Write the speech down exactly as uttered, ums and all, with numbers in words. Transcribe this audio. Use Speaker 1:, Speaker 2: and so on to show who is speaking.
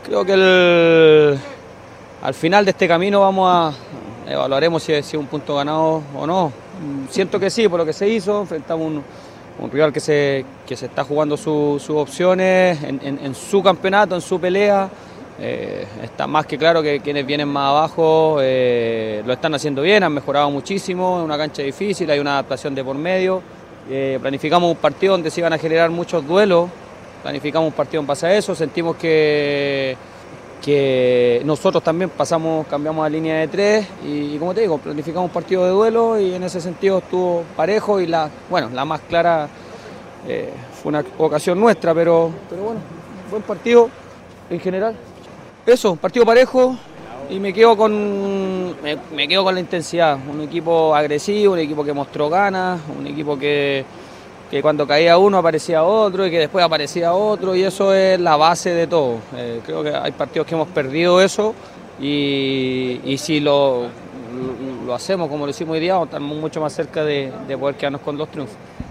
Speaker 1: Creo que el, al final de este camino vamos a evaluaremos si es un punto ganado o no. Siento que sí, por lo que se hizo, enfrentamos un, un rival que se, que se está jugando su, sus opciones en, en, en su campeonato, en su pelea. Eh, está más que claro que quienes vienen más abajo eh, lo están haciendo bien, han mejorado muchísimo, es una cancha difícil, hay una adaptación de por medio. Eh, planificamos un partido donde se iban a generar muchos duelos, planificamos un partido en base a eso, sentimos que, que nosotros también pasamos, cambiamos a línea de tres y, y como te digo, planificamos un partido de duelo y en ese sentido estuvo parejo y la, bueno, la más clara eh, fue una ocasión nuestra, pero, pero bueno, buen partido en general. Eso, partido parejo y me quedo con me, me quedo con la intensidad, un equipo agresivo, un equipo que mostró ganas, un equipo que, que cuando caía uno aparecía otro y que después aparecía otro y eso es la base de todo. Eh, creo que hay partidos que hemos perdido eso y, y si lo, lo, lo hacemos como lo hicimos hoy día, estamos mucho más cerca de, de poder quedarnos con dos triunfos.